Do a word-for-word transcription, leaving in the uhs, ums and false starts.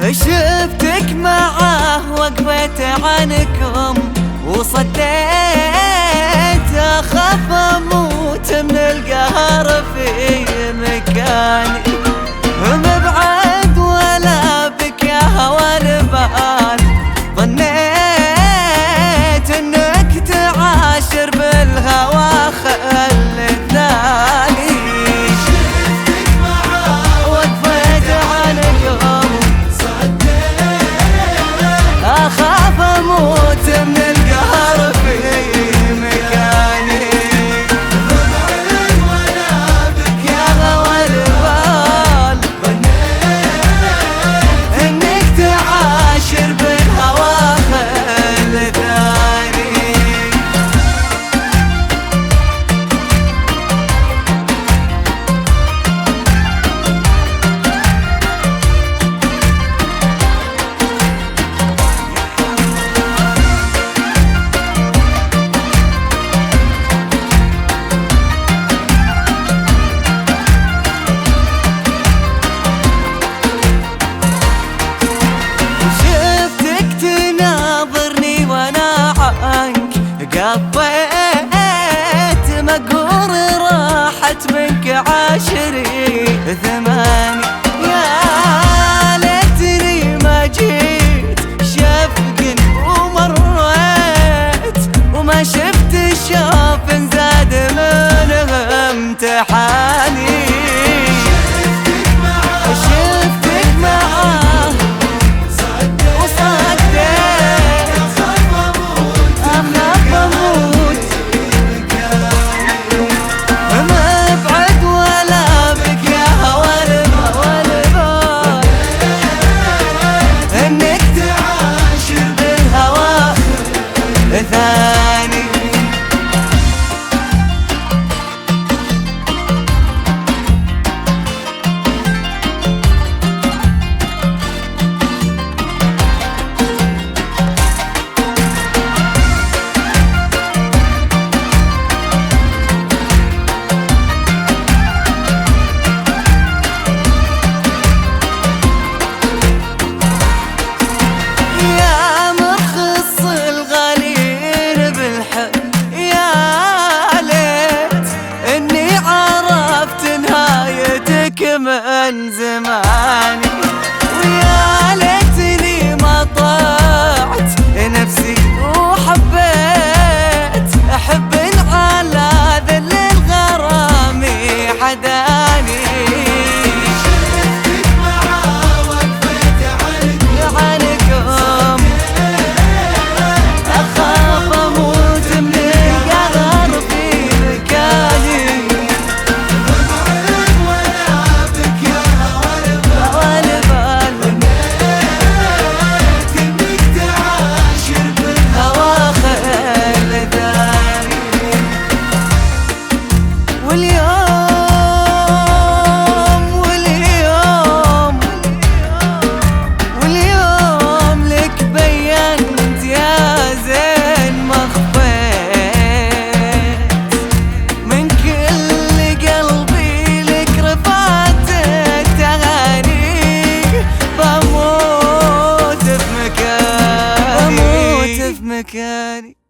شفتك معاه وقفت عنكم وصديت، اخاف اموت من القهر في مكاني، مبعد ولا بك يا هوى البال، ظنيت انك تعاشر بالهوى خلتني. شفتك معاه وقفت عنكم اخاف اموت من القهر في مكاني، مبعد ولا بك يا هوى البال، انك تعاشر بالهوى خلتني. قضيت مقهور راحت منك عاشري ثماني، يا ليتني ما جيت شفق ومريت وما شفت الشوف زاد منها امتحاني. شفتك معاه ثاني. من زماني ويا ليتني ما طاعت نفسي وحبيت احب على ذل الغرام حداني. شفتك معاه وقفت عنكم اخاف اموت من القهر في مكاني، واليوم واليوم واليوم لك بينت يا زين ما خفيت من كل قلبي لك رفعت التهاني، بموت في مكاني بموت في مكاني.